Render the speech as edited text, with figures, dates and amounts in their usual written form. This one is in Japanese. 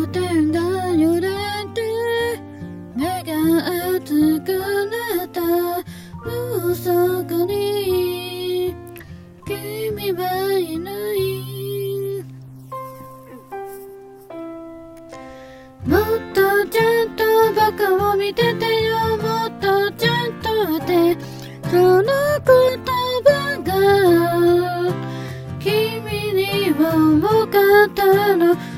ーテンが揺れて目が熱くなった。もうそこに君はいない。もっとちゃんと僕を見ててよ。もっとちゃんとってその言葉が君には多かったの。